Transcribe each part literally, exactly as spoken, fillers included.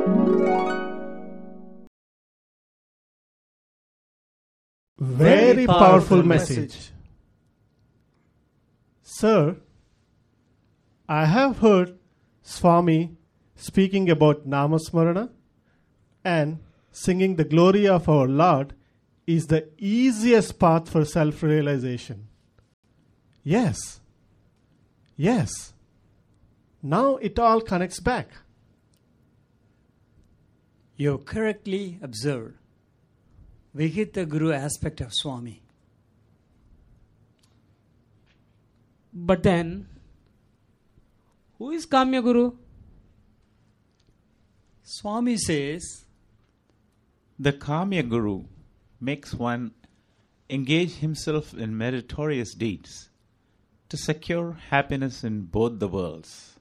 Very powerful message. Sir, I have heard Swami speaking about Namasmarana and singing the glory of our Lord is the easiest path for self-realization. Yes. Yes. Now it all connects back. You correctly observed Vihita Guru aspect of Swami. But then, who is Kamya Guru? Swami says, the Kamya Guru makes one engage himself in meritorious deeds to secure happiness in both the worlds.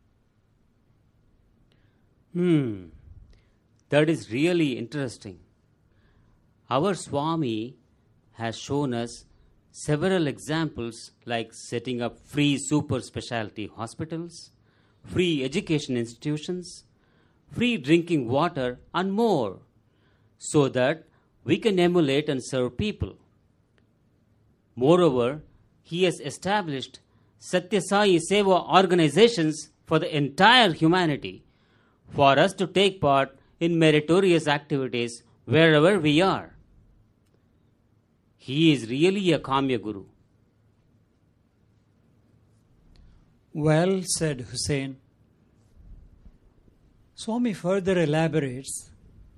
Hmm, that is really interesting. Our Swami has shown us several examples like setting up free super specialty hospitals, free education institutions, free drinking water and more, so that we can emulate and serve people. Moreover, he has established Satya Sai Seva organizations for the entire humanity for us to take part in meritorious activities wherever we are. He is really a Kamya Guru. Well said, Hussein. Swami further elaborates.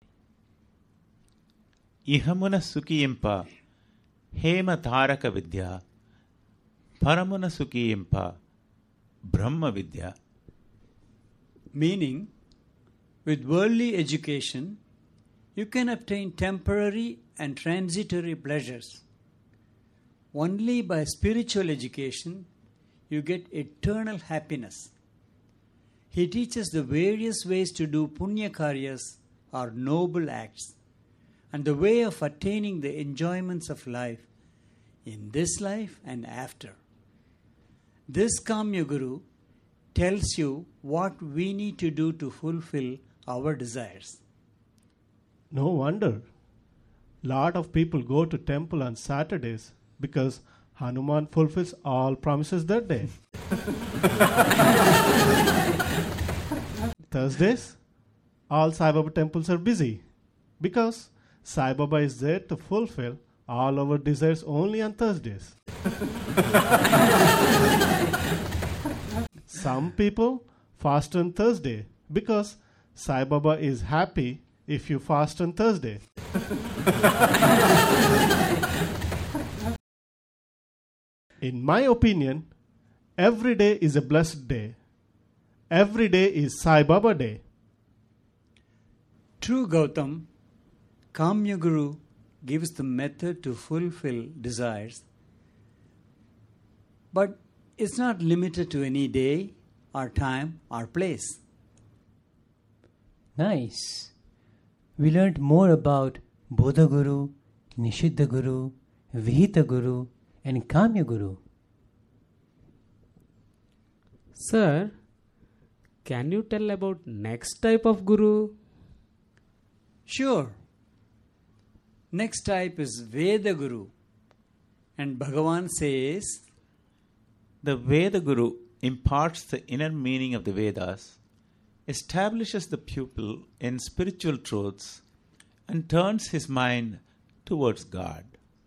Ihamuna sukiyimpa hema tharaka vidya paramuna sukiyimpa brahma vidya. Meaning, with worldly education, you can obtain temporary and transitory pleasures. Only by spiritual education, you get eternal happiness. He teaches the various ways to do punya karyas or noble acts, and the way of attaining the enjoyments of life in this life and after. This Kamya Guru tells you what we need to do to fulfill our desires. No wonder. Lot of people go to temple on Saturdays because Hanuman fulfills all promises that day. Thursdays, all Sai Baba temples are busy because Sai Baba is there to fulfill all our desires only on Thursdays. Some people fast on Thursday because Sai Baba is happy if you fast on Thursday. In my opinion, every day is a blessed day. Every day is Sai Baba Day. True, Gautam. Kamya Guru gives the method to fulfill desires. But it's not limited to any day or time or place. Nice. We learned more about Bodha Guru, Nishiddha Guru, Vihita Guru, and Kamya Guru. Sir, can you tell about next type of Guru? Sure. Next type is Veda Guru. And Bhagavan says, the Veda Guru imparts the inner meaning of the Vedas, establishes the pupil in spiritual truths, and turns his mind towards God.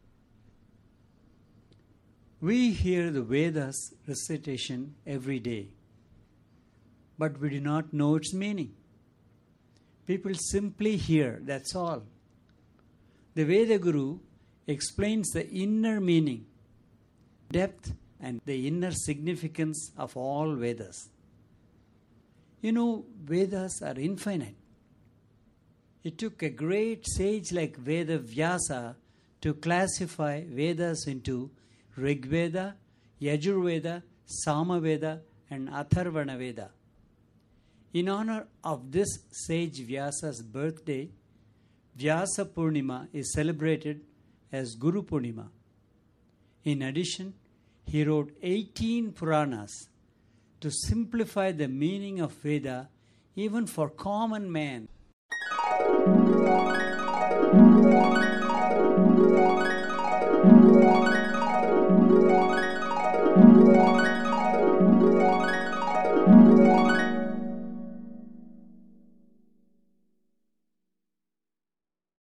We hear the Vedas recitation every day, but we do not know its meaning. People simply hear, that's all. The Veda Guru explains the inner meaning, depth, and the inner significance of all Vedas. You know, Vedas are infinite. It took a great sage like Veda Vyasa to classify Vedas into Rig Veda, Yajurveda, Samaveda, and Atharvana Veda. In honor of this sage Vyasa's birthday, Vyasa Purnima is celebrated as Guru Purnima. In addition, he wrote eighteen Puranas to simplify the meaning of Veda even for common man.